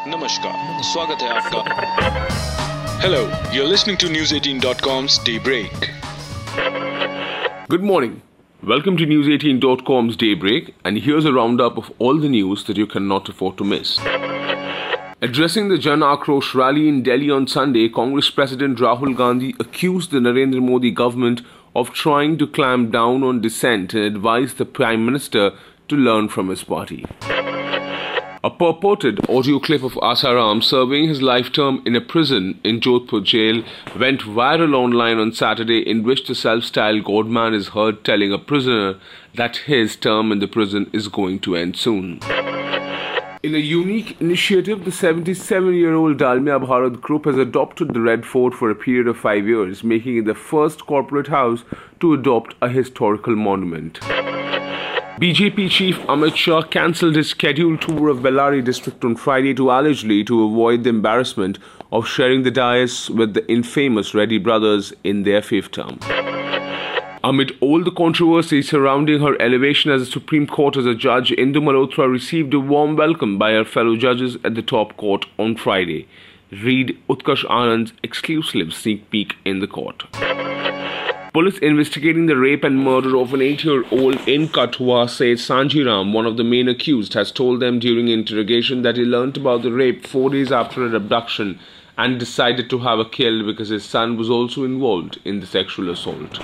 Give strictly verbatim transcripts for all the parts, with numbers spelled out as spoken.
नमस्कार, स्वागत है आपका. Hello, you're listening to News eighteen dot com's Daybreak. Good morning. Welcome to News eighteen dot com's Daybreak, and here's a roundup of all the news that you cannot afford to miss. Addressing the Jan Akrosh rally in Delhi on Sunday, Congress President Rahul Gandhi accused the Narendra Modi government of trying to clamp down on dissent and advised the Prime Minister to learn from his party. A purported audio clip of Asaram serving his life term in a prison in Jodhpur jail went viral online on Saturday, in which the self-styled Godman is heard telling a prisoner that his term in the prison is going to end soon. In a unique initiative, the seventy-seven-year-old Dalmia Bharat Group has adopted the Red Fort for a period of five years, making it the first corporate house to adopt a historical monument. B J P chief Amit Shah cancelled his scheduled tour of Bellary district on Friday to allegedly to avoid the embarrassment of sharing the dais with the infamous Reddy brothers in their fifth term. Amid all the controversy surrounding her elevation as a Supreme Court as a judge, Indu Malhotra received a warm welcome by her fellow judges at the top court on Friday. Read Utkarsh Anand's exclusive sneak peek in the court. Police investigating the rape and murder of an eight-year-old in Kathua says Sanjiram, one of the main accused, has told them during interrogation that he learnt about the rape four days after her abduction and decided to have her killed because his son was also involved in the sexual assault.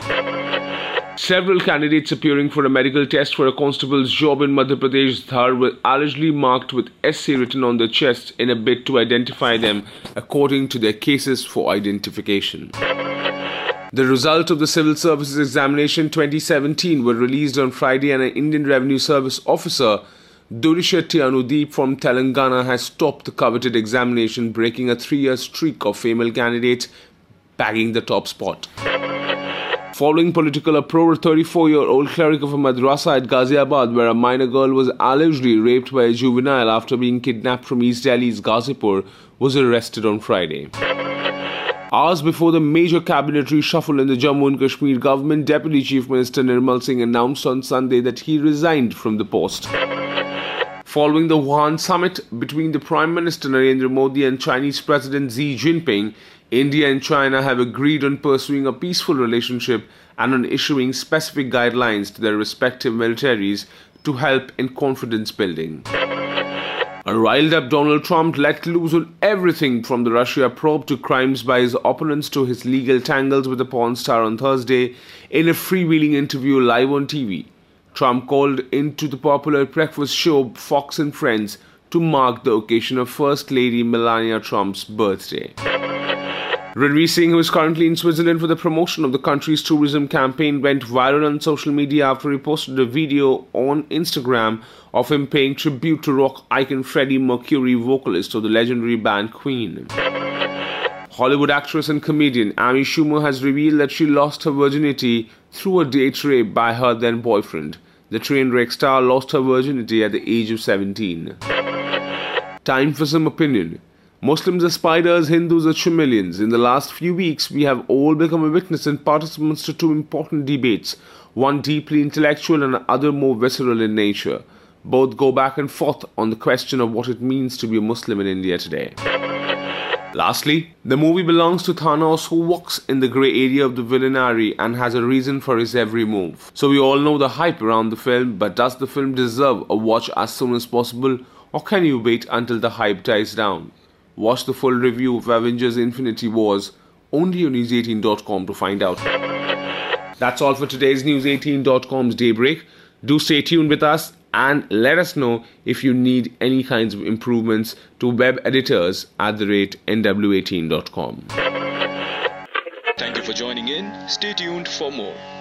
Several candidates appearing for a medical test for a constable's job in Madhya Pradesh Dhar were allegedly marked with S C written on their chests in a bid to identify them according to their cases for identification. The result of the Civil Services Examination twenty seventeen were released on Friday, and an Indian Revenue Service officer, Durishetty Anudeep from Telangana, has topped the coveted examination, breaking a three-year streak of female candidates bagging the top spot. Following political uproar, a thirty-four-year-old cleric of a madrasa at Ghaziabad, where a minor girl was allegedly raped by a juvenile after being kidnapped from East Delhi's Ghazipur, was arrested on Friday. Hours before the major cabinet reshuffle in the Jammu and Kashmir government, Deputy Chief Minister Nirmal Singh announced on Sunday that he resigned from the post. Following the Wuhan summit between the Prime Minister Narendra Modi and Chinese President Xi Jinping, India and China have agreed on pursuing a peaceful relationship and on issuing specific guidelines to their respective militaries to help in confidence building. A riled-up Donald Trump let loose on everything from the Russia probe to crimes by his opponents to his legal tangles with the porn star on Thursday in a freewheeling interview live on T V. Trump called into the popular breakfast show Fox and Friends to mark the occasion of First Lady Melania Trump's birthday. Ranveer Singh, who is currently in Switzerland for the promotion of the country's tourism campaign, went viral on social media after he posted a video on Instagram of him paying tribute to rock icon Freddie Mercury, vocalist of the legendary band Queen. Hollywood actress and comedian Amy Schumer has revealed that she lost her virginity through a date rape by her then boyfriend. The Trainwreck star lost her virginity at the age of seventeen. Time for some opinion. Muslims are spiders, Hindus are chameleons. In the last few weeks, we have all become a witness and participants to two important debates, one deeply intellectual and the other more visceral in nature. Both go back and forth on the question of what it means to be a Muslim in India today. Lastly, the movie belongs to Thanos, who walks in the grey area of the villainary and has a reason for his every move. So we all know the hype around the film, but does the film deserve a watch as soon as possible, or can you wait until the hype dies down? Watch the full review of Avengers Infinity Wars only on news eighteen dot com to find out. That's all for today's news eighteen dot com's Daybreak. Do stay tuned with us and let us know if you need any kinds of improvements to web editors at the rate N W eighteen dot com. Thank you for joining in. Stay tuned for more.